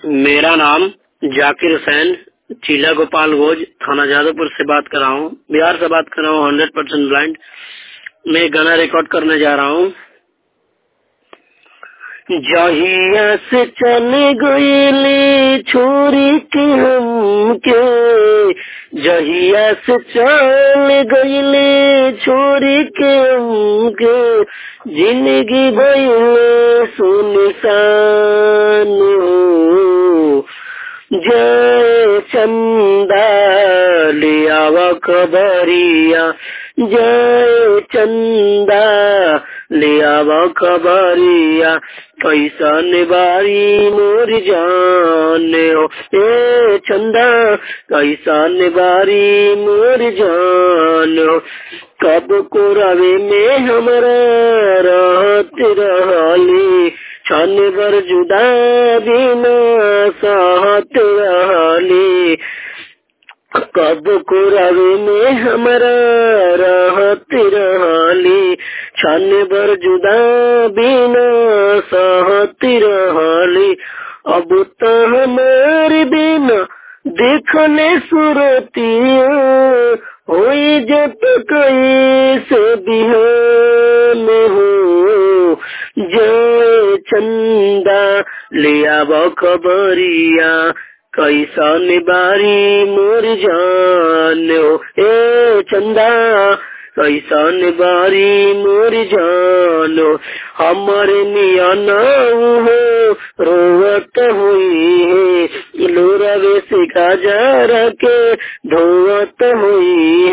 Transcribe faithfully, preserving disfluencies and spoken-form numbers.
मेरा नाम जाकिर हुसैन, जिला गोपालगंज, थाना जादवपुर से बात कर रहा हूँ, बिहार से बात कर रहा हूँ। Hundred percent blind. मैं गाना रिकॉर्ड करने जा रहा हूँ। जहिया से चले गईली छोरी के हमके, जहिया से चले गईली छोरी के हमके, जिंदगी भइले सुनसान हो। जय चंदा लियावा खबरिया, जय चंदा लियावा खबरिया, कैसन बारी मोर जान हो। ए चंदा कैसन बारी मोर जान हो। कब को रवे में हमरा रहत रहली, छन बर जुदा बिना सहत रहली। कब को रवे में हमरा रहत रहली, छन बर जुदा बिना सहत रहली। अब तो हमारे बिना देखने सुरतिया, होई जब कैसे बिहान हो। जय चंदा लिया खबरिया, कैसन बारी मोर जान हो। ए चंदा कैसन बारी मोर जान हो। हमारे मियाँ नाऊ हो रोवत हुई है, लोरावे से गाजर के धोवत हुई